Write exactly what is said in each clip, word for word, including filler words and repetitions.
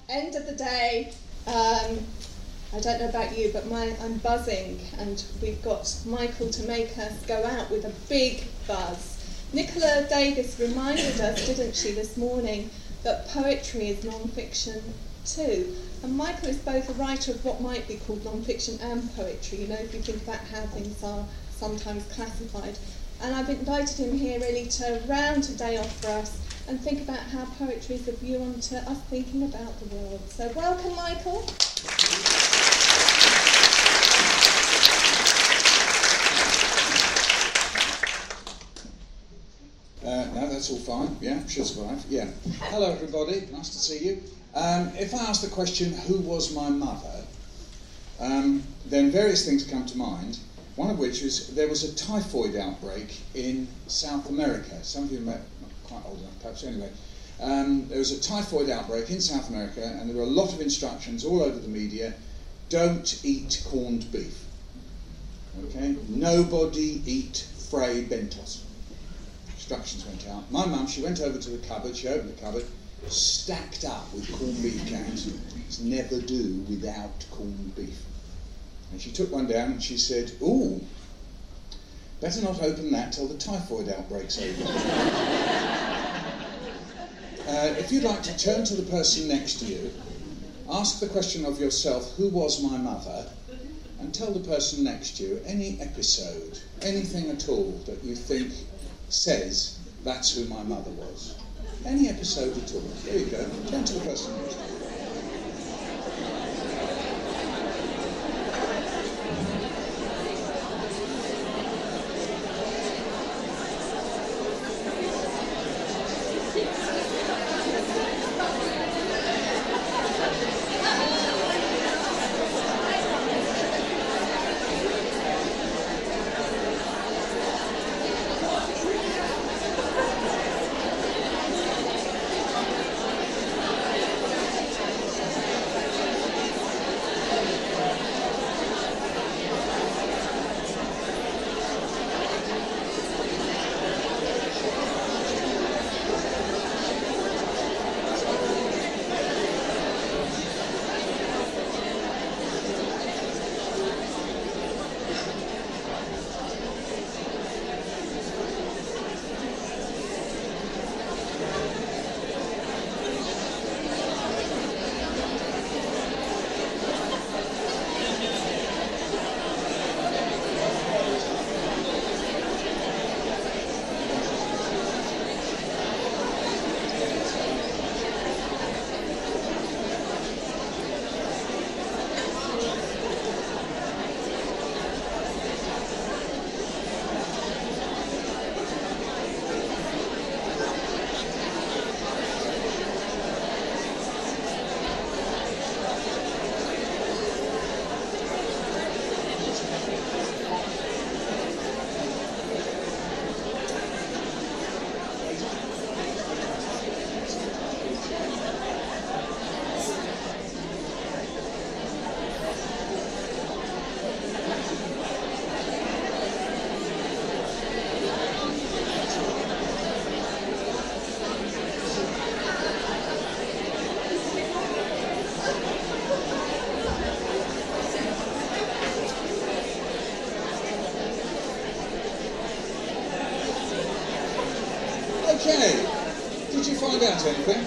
end of the day. Um, I don't know about you, but my, I'm buzzing, and we've got Michael to make us go out with a big buzz. Nicola Davis reminded us, didn't she, this morning, that poetry is non-fiction too. And Michael is both a writer of what might be called non-fiction and poetry, you know, if you think about how things are sometimes classified. And I've invited him here really to round today off for us and think about how poetry is a view onto us thinking about the world. So welcome, Michael. Uh, no, that's all fine. Yeah, should survive. Yeah. Hello, everybody. Nice to see you. Um, if I ask the question, who was my mother, um, then various things come to mind, one of which is there was a typhoid outbreak in South America. Some of you are not quite old enough, perhaps, anyway. Um, there was a typhoid outbreak in South America, and there were a lot of instructions all over the media: don't eat corned beef. Okay? Nobody eat Frey Bentos. Instructions went out. My mum, she went over to the cupboard, she opened the cupboard, stacked up with corned beef cans. It's never do without corned beef. And she took one down and she said, ooh, better not open that till the typhoid outbreak's over. uh, if you'd like to turn to the person next to you, ask the question of yourself, who was my mother? And tell the person next to you any episode, anything at all that you think says that's who my mother was. Any episode at all. There you go. Turn to the person next to you. Okay, did you find out anything?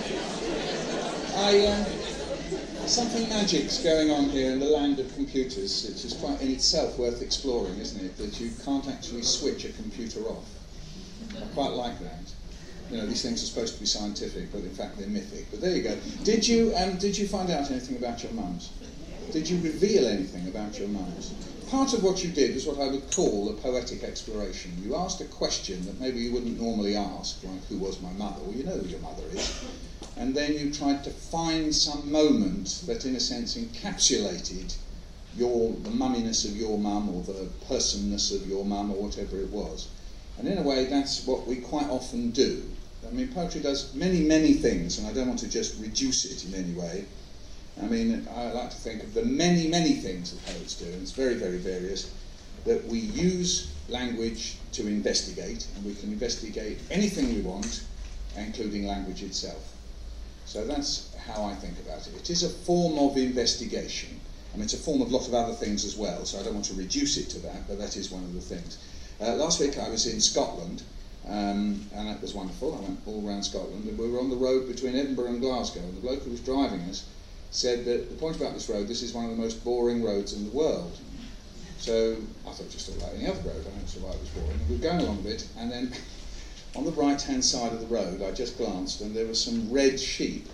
I, um, something magic's going on here in the land of computers, which is quite in itself worth exploring, isn't it? That you can't actually switch a computer off. I quite like that. You know, these things are supposed to be scientific, but in fact they're mythic. But there you go. Did you, um, did you find out anything about your mums? Did you reveal anything about your mums? Part of what you did was what I would call a poetic exploration. You asked a question that maybe you wouldn't normally ask, like who was my mother? Well, you know who your mother is. And then you tried to find some moment that, in a sense, encapsulated your the mumminess of your mum or the personness of your mum or whatever it was. And in a way, that's what we quite often do. I mean, poetry does many, many things, and I don't want to just reduce it in any way. I mean, I like to think of the many, many things that poets do, and it's very, very various, that we use language to investigate, and we can investigate anything we want, including language itself. So that's how I think about it. It is a form of investigation. I mean, it's a form of a lot of other things as well, so I don't want to reduce it to that, but that is one of the things. Uh, last week I was in Scotland, um, and it was wonderful. I went all around Scotland, and we were on the road between Edinburgh and Glasgow, and the bloke who was driving us said that the point about this road, this is one of the most boring roads in the world. So I thought just like any other road, I don't see why it was boring. And we were going along a bit, and then on the right-hand side of the road, I just glanced, and there were some red sheep.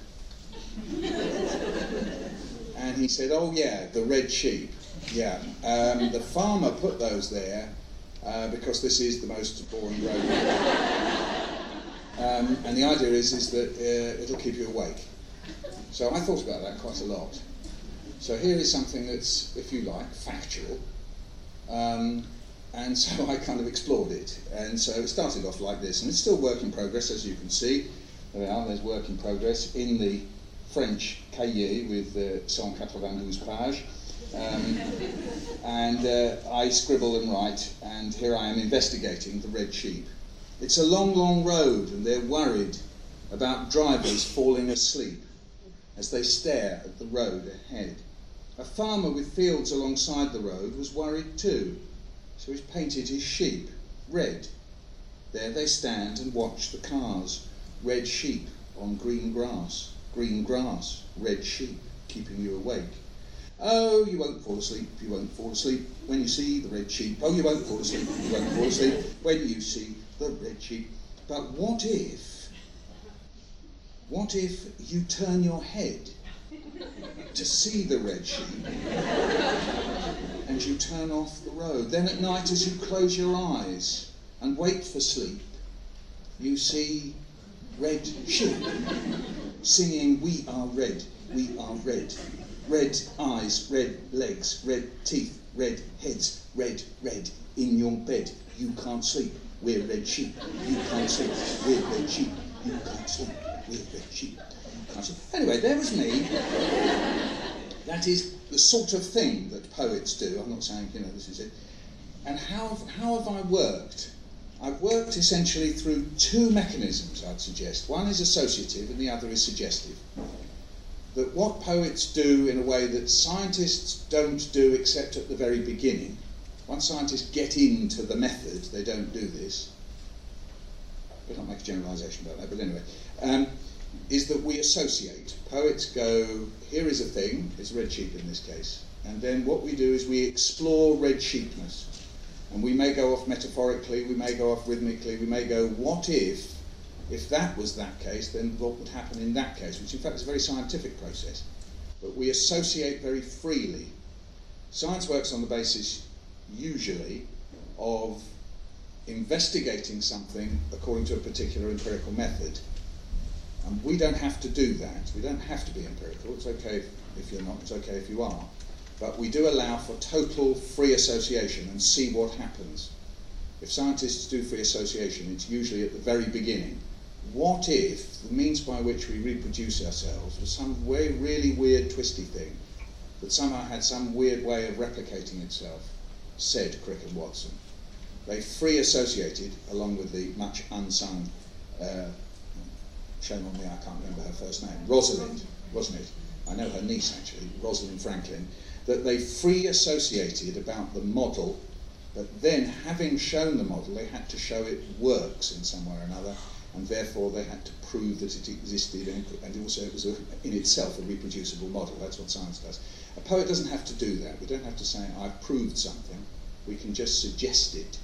And he said, oh yeah, the red sheep. Yeah, um, the farmer put those there uh, because this is the most boring road. um, and the idea is, is that uh, it'll keep you awake. So I thought about that quite a lot. So here is something that's, if you like, factual. Um, and so I kind of explored it. And so it started off like this, and it's still work in progress, as you can see. There we are, there's work in progress in the French cahier with uh, one hundred eighty-two pages. Um, and uh, I scribble and write, and here I am investigating the red sheep. It's a long, long road, and they're worried about drivers falling asleep as they stare at the road ahead. A farmer with fields alongside the road was worried too, so he's painted his sheep red. There they stand and watch the cars. Red sheep on green grass. Green grass, red sheep, keeping you awake. Oh, you won't fall asleep, you won't fall asleep when you see the red sheep. Oh, you won't fall asleep, you won't fall asleep when you see the red sheep. But what if, what if you turn your head to see the red sheep and you turn off the road? Then at night as you close your eyes and wait for sleep, you see red sheep singing, we are red, we are red. Red eyes, red legs, red teeth, red heads, red, red. In your bed, you can't sleep, we're red sheep. You can't sleep, we're red sheep. You can't sleep, we're red sheep. You can't sleep. Anyway, there was me. That is the sort of thing that poets do. I'm not saying, you know, this is it. And how, how have I worked? I've worked essentially through two mechanisms, I'd suggest. One is associative and the other is suggestive. That what poets do in a way that scientists don't do except at the very beginning. Once scientists get into the method, they don't do this. I don't make a generalisation about that, but anyway. Um, is that we associate. Poets go, here is a thing, it's red sheep in this case. And then what we do is we explore red sheepness. And we may go off metaphorically, we may go off rhythmically, we may go, what if, if that was that case, then what would happen in that case? Which in fact is a very scientific process. But we associate very freely. Science works on the basis, usually, of investigating something according to a particular empirical method. And we don't have to do that. We don't have to be empirical. It's okay if, if you're not, it's okay if you are. But we do allow for total free association and see what happens. If scientists do free association, it's usually at the very beginning. What if the means by which we reproduce ourselves was some way, really weird, twisty thing that somehow had some weird way of replicating itself, said Crick and Watson. They free associated, along with the much unsung, uh, shame on me, I can't remember her first name, Rosalind, wasn't it? I know her niece actually, Rosalind Franklin. That they free associated about the model, but then having shown the model, they had to show it works in some way or another, and therefore they had to prove that it existed, and, and also it was a, in itself a reproducible model. That's what science does. A poet doesn't have to do that. We don't have to say, I've proved something. We can just suggest it.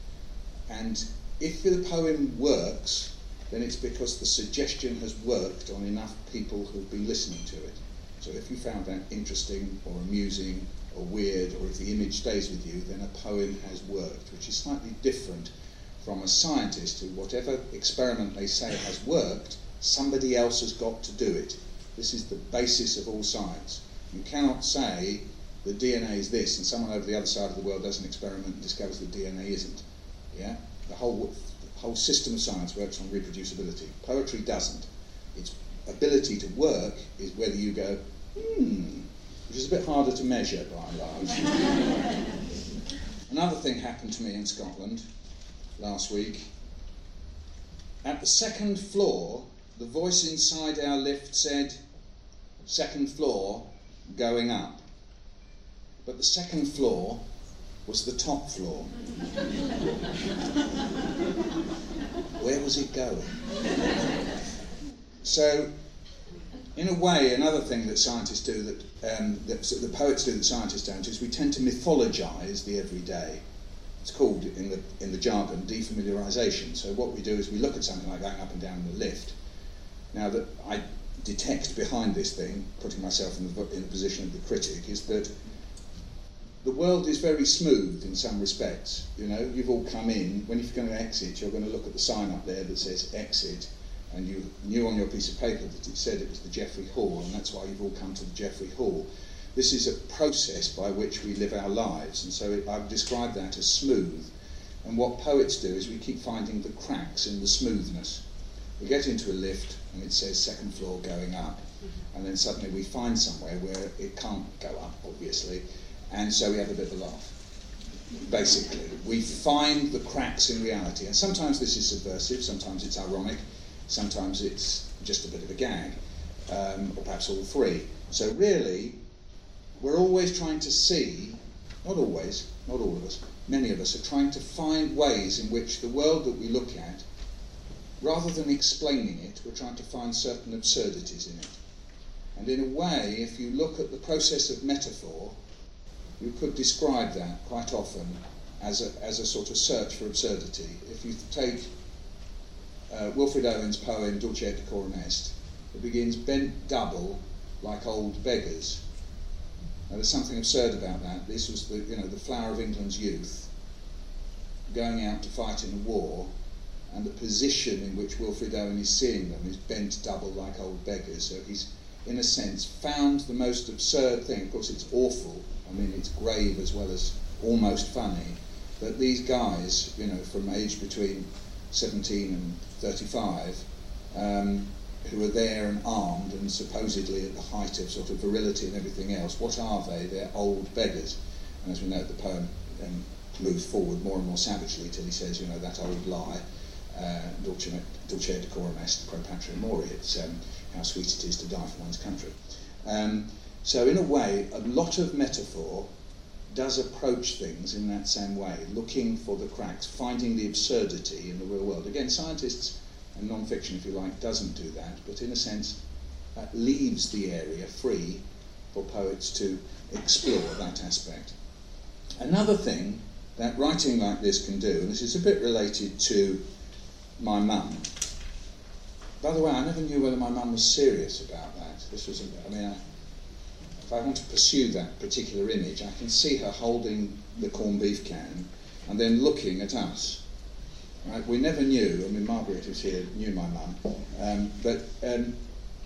And if the poem works, then it's because the suggestion has worked on enough people who've been listening to it. So if you found that interesting or amusing or weird, or if the image stays with you, then a poem has worked, which is slightly different from a scientist who, whatever experiment they say has worked, somebody else has got to do it. This is the basis of all science. You cannot say the D N A is this, and someone over the other side of the world does an experiment and discovers the D N A isn't. Yeah? The whole, the whole system of science works on reproducibility. Poetry doesn't. Its ability to work is whether you go, hmm, which is a bit harder to measure by and large. Another thing happened to me in Scotland last week. At the second floor, the voice inside our lift said, second floor going up. But the second floor was the top floor. Where was it going? So, in a way, another thing that scientists do, that, um, that the poets do that scientists don't, is we tend to mythologise the everyday. It's called, in the, in the jargon, defamiliarisation. So what we do is we look at something like going up and down the lift. Now, that I detect behind this thing, putting myself in the, in the position of the critic, is that the world is very smooth in some respects. You know, you've all come in. When you're going to exit, you're going to look at the sign up there that says exit, and you knew on your piece of paper that it said it was the Geoffrey Hall, and that's why you've all come to the Geoffrey Hall. This is a process by which we live our lives, and so it, I would describe that as smooth. And what poets do is we keep finding the cracks in the smoothness. We get into a lift and it says second floor going up, and then suddenly we find somewhere where it can't go up, obviously, and so we have a bit of a laugh. Basically, we find the cracks in reality, and sometimes this is subversive, sometimes it's ironic, sometimes it's just a bit of a gag, um, or perhaps all three. So really, we're always trying to see, not always, not all of us, many of us are trying to find ways in which the world that we look at, rather than explaining it, we're trying to find certain absurdities in it. And in a way, if you look at the process of metaphor, you could describe that quite often as a, as a sort of search for absurdity. If you take uh, Wilfred Owen's poem Dulce et Decorum Est, it begins bent double like old beggars. Now, there's something absurd about that. This was the, you know, the flower of England's youth, going out to fight in a war, and the position in which Wilfred Owen is seeing them is bent double like old beggars. So he's, in a sense, found the most absurd thing. Of course, it's awful. I mean, it's grave as well as almost funny. But these guys, you know, from age between seventeen and thirty-five, um, who are there and armed and supposedly at the height of sort of virility and everything else, what are they? They're old beggars. And as we know, the poem then moves forward more and more savagely till he says, you know, that old lie, uh, Dulce, Dulce et Decorum Est, pro patria mori, it's um, how sweet it is to die for one's country. Um, so in a way, a lot of metaphor does approach things in that same way, looking for the cracks, finding the absurdity in the real world. Again, scientists and non-fiction, if you like, doesn't do that, but in a sense that leaves the area free for poets to explore that aspect. Another thing that writing like this can do, and this is a bit related to my mum. By the way, I never knew whether my mum was serious about that. This was, a, I mean, I, if I want to pursue that particular image, I can see her holding the corned beef can and then looking at us. Right? We never knew, I mean, Margaret, who's here, knew my mum, um, but um,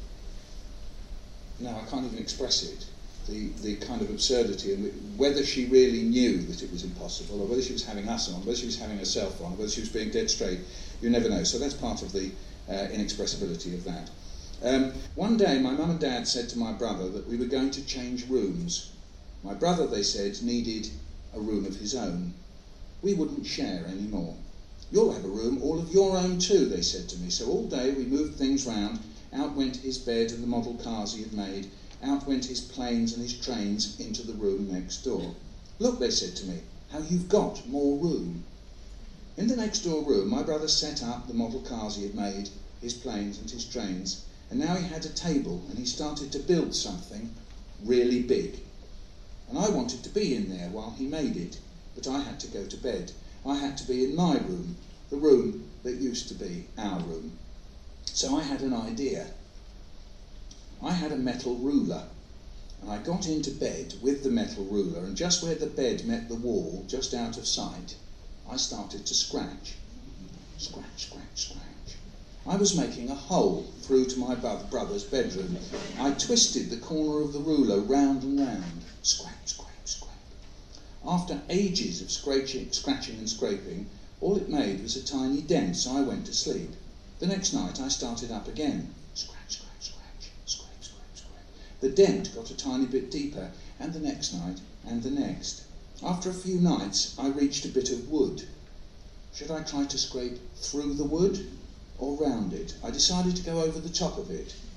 no, I can't even express it. The, the kind of absurdity, and whether she really knew that it was impossible, or whether she was having us on, whether she was having herself on, whether she was being dead straight, you never know. So that's part of the uh, inexpressibility of that. Um, one day, my mum and dad said to my brother that we were going to change rooms. My brother, they said, needed a room of his own. We wouldn't share anymore. You'll have a room all of your own too, they said to me. So all day we moved things round. Out went his bed and the model cars he had made. Out went his planes and his trains into the room next door. Look, they said to me, how you've got more room. In the next door room, my brother set up the model cars he had made, his planes and his trains, and now he had a table and he started to build something really big. And I wanted to be in there while he made it, but I had to go to bed. I had to be in my room, the room that used to be our room. So I had an idea. I had a metal ruler, and I got into bed with the metal ruler, and just where the bed met the wall, just out of sight, I started to scratch. Scratch, scratch, scratch. I was making a hole through to my brother's bedroom. I twisted the corner of the ruler round and round. Scratch, scratch, scratch. After ages of scratching, scratching and scraping, all it made was a tiny dent, so I went to sleep. The next night I started up again. Scratch, scratch, scratch, scrape, scrape, scrape. The dent got a tiny bit deeper, and the next night, and the next. After a few nights, I reached a bit of wood. Should I try to scrape through the wood or round it? I decided to go over the top of it.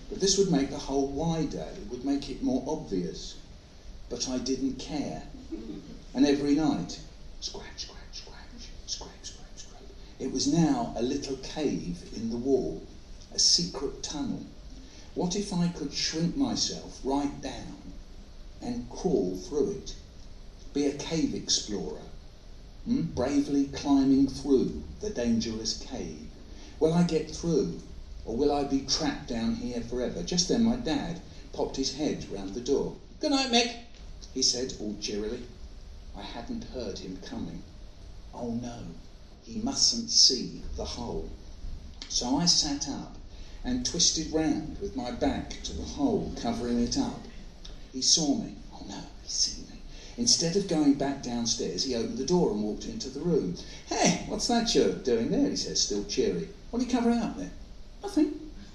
But this would make the hole wider, it would make it more obvious. But I didn't care. And every night, scratch, scratch, scratch, scrape, scrape, scrape. It was now a little cave in the wall, a secret tunnel. What if I could shrink myself right down and crawl through it? Be a cave explorer, hmm? bravely climbing through the dangerous cave. Will I get through, or will I be trapped down here forever? Just then my dad popped his head round the door. "Good night, Mick," he said all cheerily. I hadn't heard him coming. Oh no, he mustn't see the hole. So I sat up and twisted round with my back to the hole, covering it up. He saw me. Oh no, he's seen me. Instead of going back downstairs, he opened the door and walked into the room. "Hey, what's that you're doing there?" he says, still cheery. "What are you covering up there?" "Nothing."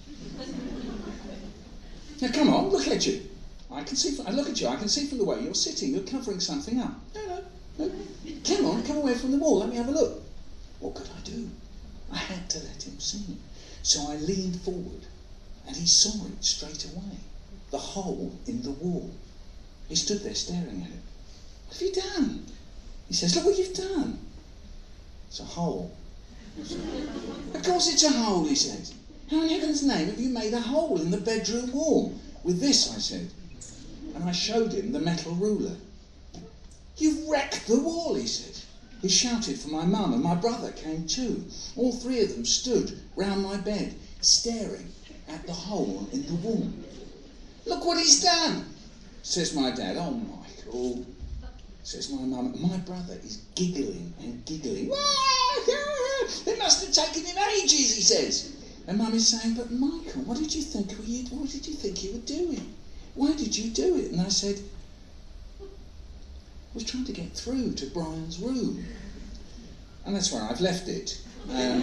"Now come on, look at you. I can see. From, I look at you. I can see from the way you're sitting. You're covering something up." "No, no, no. Come on, come away from the wall. Let me have a look." What could I do? I had to let him see. So I leaned forward, and he saw it straight away. The hole in the wall. He stood there staring at it. "What have you done?" He says, "Look what you've done." "It's a hole." "Of course it's a hole," he says. "How in heaven's name have you made a hole in the bedroom wall?" "With this," I said. And I showed him the metal ruler. "You've wrecked the wall," he said. He shouted for my mum, and my brother came too. All three of them stood round my bed, staring at the hole in the wall. "Look what he's done," says my dad. "Oh, Michael," says my mum. My brother is giggling and giggling. "It must have taken him ages," he says. And Mum is saying, "But Michael, what did you think you, what did you think you were doing? Why did you do it?" And I said, I was trying to get through to Brian's room. And that's where I've left it. Um,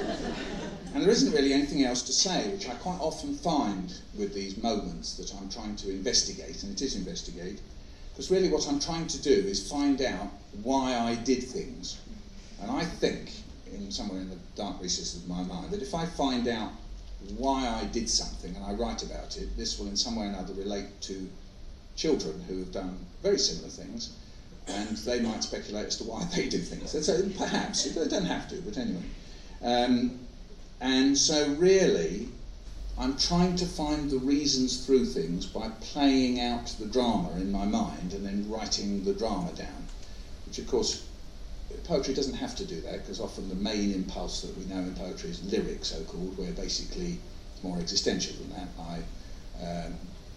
and there isn't really anything else to say, which I quite often find with these moments that I'm trying to investigate, and it is investigate, because really what I'm trying to do is find out why I did things. And I think, in somewhere in the dark recesses of my mind, that if I find out why I did something and I write about it, this will in some way or another relate to children who have done very similar things, and they might speculate as to why they do things. So perhaps, they don't have to, but anyway. Um, and so really, I'm trying to find the reasons through things by playing out the drama in my mind and then writing the drama down, which of course, poetry doesn't have to do that, because often the main impulse that we know in poetry is lyric, so-called, where basically it's more existential than that. I, um,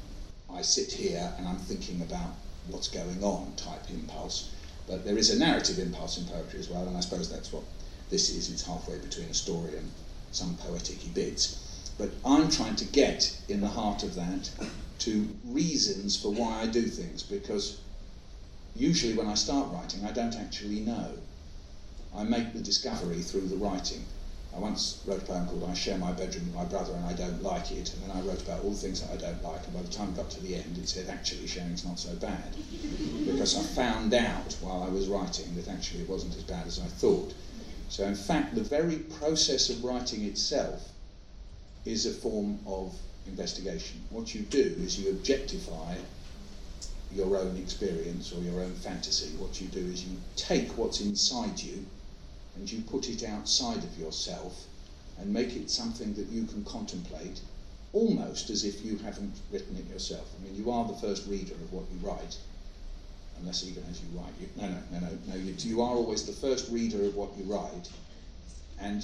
I sit here and I'm thinking about what's going on type impulse, but there is a narrative impulse in poetry as well, and I suppose that's what this is. It's halfway between a story and some poetic-y bits. But I'm trying to get in the heart of that to reasons for why I do things, because usually when I start writing I don't actually know. I make the discovery through the writing. I once wrote a poem called "I Share My Bedroom with My Brother and I Don't Like It," and then I wrote about all the things that I don't like, and by the time I got to the end it said actually sharing's not so bad, because I found out while I was writing that actually it wasn't as bad as I thought. So in fact the very process of writing itself is a form of investigation. What you do is you objectify your own experience or your own fantasy. What you do is you take what's inside you and you put it outside of yourself and make it something that you can contemplate, almost as if you haven't written it yourself. I mean, you are the first reader of what you write, unless even as you write. You, no, no, no, no, no. You, you are always the first reader of what you write, and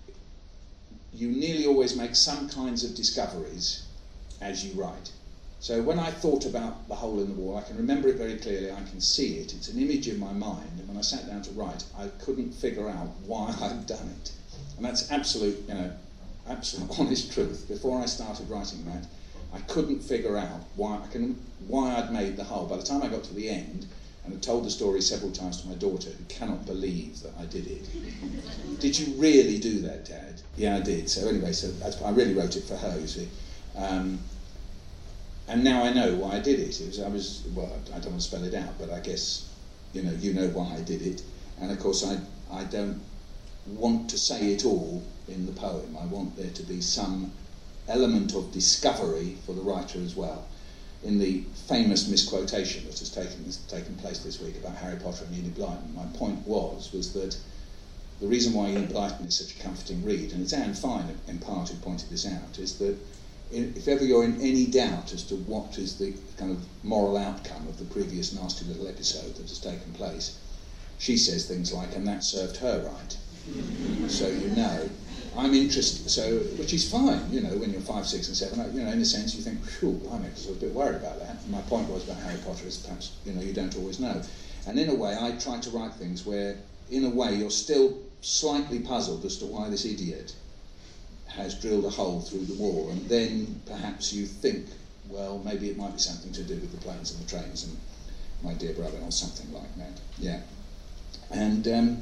you nearly always make some kinds of discoveries as you write. So when I thought about the hole in the wall, I can remember it very clearly, I can see it, it's an image in my mind, and when I sat down to write, I couldn't figure out why I'd done it. And that's absolute, you know, absolute honest truth. Before I started writing that, I couldn't figure out why I can, why I'd made the hole. By the time I got to the end, and had told the story several times to my daughter, who cannot believe that I did it. "Did you really do that, Dad?" "Yeah, I did." So anyway, so that's, I really wrote it for her, you see. Um, And now I know why I did it. It was, I was, well, I don't want to spell it out, but I guess, you know, you know why I did it. And of course, I, I don't want to say it all in the poem. I want there to be some element of discovery for the writer as well. In the famous misquotation that has taken, has taken place this week about Harry Potter and Enid Blyton, my point was, was that the reason why Enid Blyton is such a comforting read, and it's Anne Fine in part who pointed this out, is that if ever you're in any doubt as to what is the kind of moral outcome of the previous nasty little episode that has taken place, she says things like, and that served her right. So you know, I'm interested, so, which is fine, you know, when you're five, six and seven, you know, in a sense you think, phew, I was a bit worried about that. And my point was about Harry Potter is perhaps, you know, you don't always know. And in a way, I try to write things where, in a way, you're still slightly puzzled as to why this idiot has drilled a hole through the wall, and then perhaps you think, well, maybe it might be something to do with the planes and the trains and my dear brother, or something like that. Yeah. And um,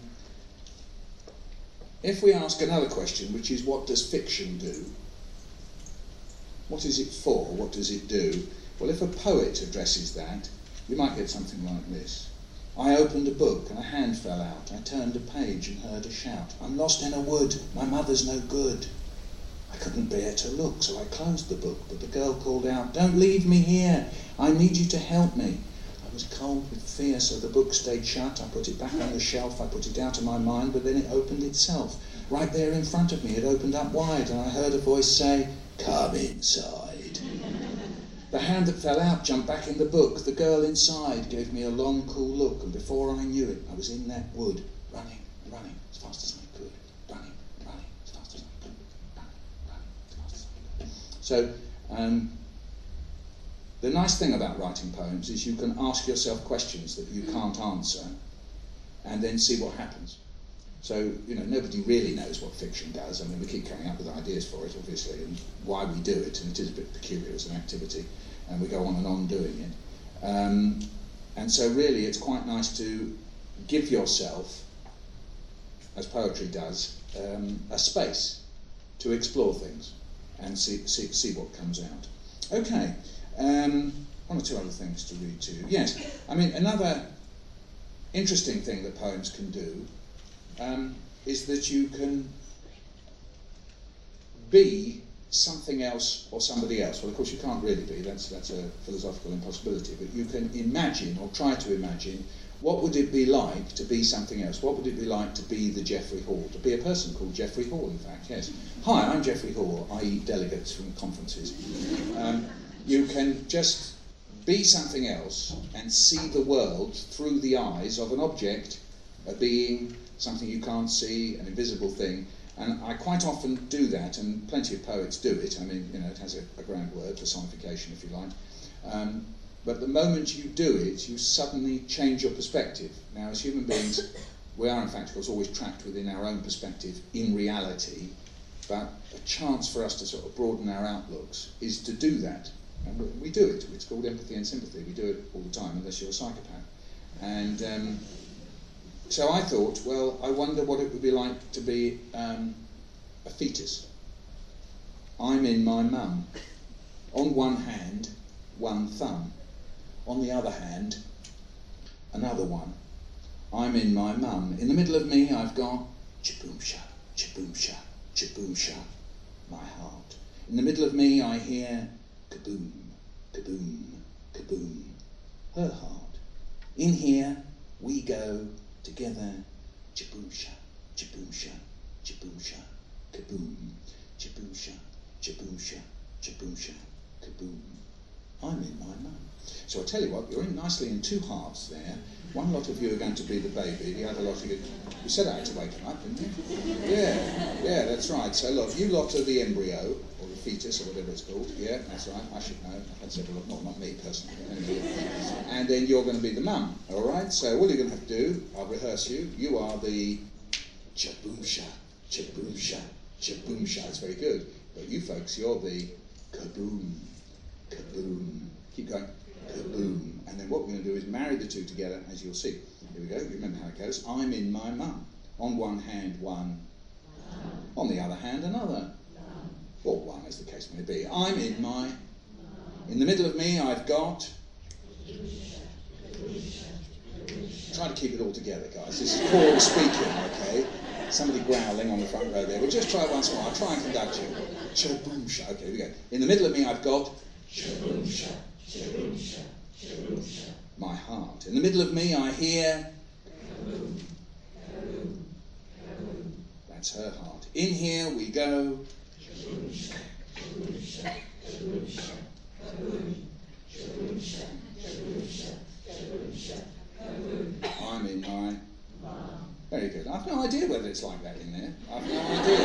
if we ask another question, which is, what does fiction do? What is it for? What does it do? Well, if a poet addresses that, you might get something like this. I opened a book and a hand fell out. I turned a page and heard a shout. I'm lost in a wood. My mother's no good. I couldn't bear to look, so I closed the book, but the girl called out, don't leave me here. I need you to help me. I was cold with fear, so the book stayed shut. I put it back on the shelf. I put it out of my mind, but then it opened itself. Right there in front of me, it opened up wide, and I heard a voice say, come inside. The hand that fell out jumped back in the book. The girl inside gave me a long, cool look, and before I knew it, I was in that wood, running, running as fast as I could, running, running as fast as I could, running, running as fast as I could. So, um, the nice thing about writing poems is you can ask yourself questions that you can't answer, and then see what happens. So, you know, nobody really knows what fiction does. I mean, we keep coming up with ideas for it, obviously, and why we do it, and it is a bit peculiar as an activity, and we go on and on doing it. Um, and so really it's quite nice to give yourself, as poetry does, um, a space to explore things and see, see, see what comes out. Okay, um, one or two other things to read to you. Yes, I mean, another interesting thing that poems can do Um, is that you can be something else or somebody else. Well, of course, you can't really be, that's, that's a philosophical impossibility, but you can imagine or try to imagine what would it be like to be something else. What would it be like to be the Geoffrey Hall, to be a person called Geoffrey Hall, in fact, yes. Hi, I'm Geoffrey Hall, that is delegates from conferences. Um, you can just be something else and see the world through the eyes of an object, a being, something you can't see, an invisible thing, and I quite often do that, and plenty of poets do it. I mean, you know, it has a, a grand word, personification, if you like. Um, but the moment you do it, you suddenly change your perspective. Now, as human beings, we are, in fact, of course, always trapped within our own perspective in reality, but a chance for us to sort of broaden our outlooks is to do that. And we, we do it. It's called empathy and sympathy. We do it all the time, unless you're a psychopath. And um, So I thought, well, I wonder what it would be like to be um, a fetus. I'm in my mum. On one hand, one thumb. On the other hand, another one. I'm in my mum. In the middle of me, I've got chaboomsha, chaboomsha, chaboomsha, my heart. In the middle of me, I hear kaboom, kaboom, kaboom, her heart. In here, we go together, chaboomsha, chaboomsha, chaboomsha, kaboom, chaboomsha, chaboomsha, chaboomsha, kaboom. I'm in my mum. So I tell you what, you're in nicely in two halves there. One lot of you are going to be the baby, the other lot of you... You said I had to wake him up, didn't you? Yeah, yeah, that's right. So look, you lot are the embryo, or the fetus, or whatever it's called. Yeah, that's right, I should know. I've had several, not, not me personally. Anyway. And then you're going to be the mum, all right? So all you're going to have to do, I'll rehearse you, you are the chaboomsha, chaboomsha, chaboomsha. It's very good. But you folks, you're the kaboom, kaboom. Keep going. Kaboom. And then what we're going to do is marry the two together, as you'll see. Here we go, you remember how it goes. I'm in my mum. On one hand, one. On the other hand, another. Or one, as the case may be. I'm in my... In the middle of me, I've got... Try to keep it all together, guys. This is choral speaking, okay? Somebody growling on the front row there. We'll just try it once more. I'll try and conduct you. Chaboomsha. Okay, here we go. In the middle of me, I've got chaboomsha, chaboomsha, chaboomsha. My heart. In the middle of me, I hear. Kaboom, kaboom, kaboom. That's her heart. In here we go. Chaboomsha, chaboomsha, chaboomsha, kaboom, chaboomsha, chaboomsha, chaboomsha, kaboom. I'm in my. Very good. I've no idea whether it's like that in there. I've no idea.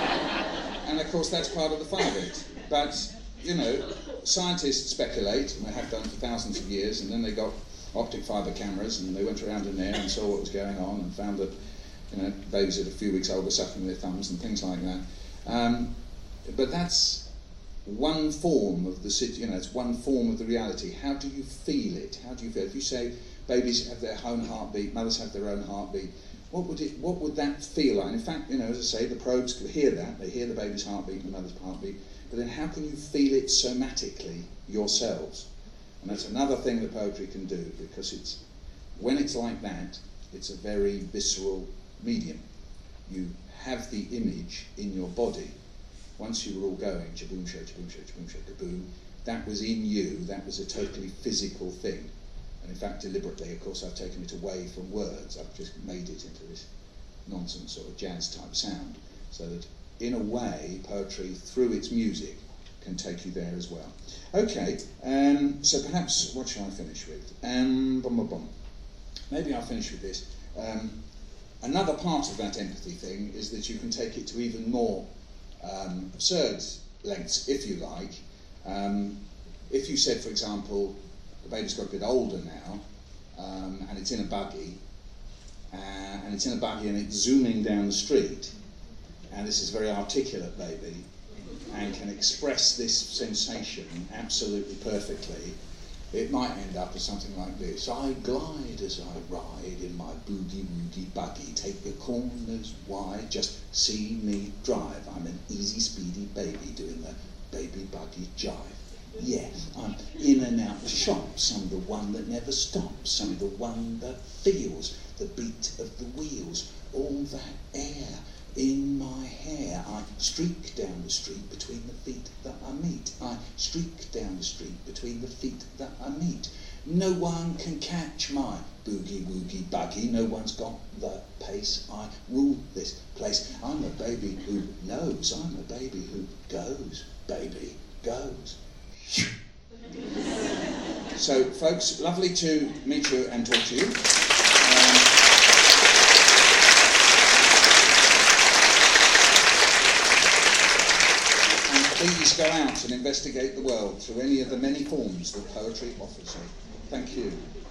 And of course that's part of the fun of it. But, you know, scientists speculate, and they have done for thousands of years, and then they got optic fibre cameras and they went around in there and saw what was going on and found that, you know, babies at a few weeks old were sucking their thumbs and things like that. Um, but that's one form of the, you know, it's one form of the reality. How do you feel it? How do you feel? If you say babies have their own heartbeat, mothers have their own heartbeat, What would it? What would that feel like? And in fact, you know, as I say, the probes could hear that. They hear the baby's heartbeat and the mother's heartbeat. But then, how can you feel it somatically yourselves? And that's another thing that poetry can do, because it's when it's like that, it's a very visceral medium. You have the image in your body. Once you were all going, chaboom, sha, chaboom, sha, chaboom, sha, kaboom, that was in you. That was a totally physical thing. And in fact, deliberately, of course, I've taken it away from words. I've just made it into this nonsense sort of jazz-type sound, so that, in a way, poetry, through its music, can take you there as well. Okay, um, so perhaps, what shall I finish with? Um, bum, bum, bum. Maybe I'll finish with this. Um, another part of that empathy thing is that you can take it to even more um, absurd lengths, if you like. Um, if you said, for example, the baby's got a bit older now, um, and it's in a buggy, uh, and it's in a buggy and it's zooming down the street, and this is a very articulate baby, and can express this sensation absolutely perfectly. It might end up as something like this. I glide as I ride in my boogie-woogie buggy, take the corners wide, just see me drive. I'm an easy, speedy baby doing the baby buggy jive. Yeah, I'm in and out the shops. I'm the one that never stops. I'm the one that feels the beat of the wheels, all that air in my hair. I streak down the street between the feet that I meet. I streak down the street between the feet that I meet. No one can catch my boogie-woogie buggy. No one's got the pace. I rule this place. I'm a baby who knows. I'm a baby who goes. Baby goes. So, folks, lovely to meet you and talk to you. Um, and please go out and investigate the world through any of the many forms that poetry offers you. Thank you.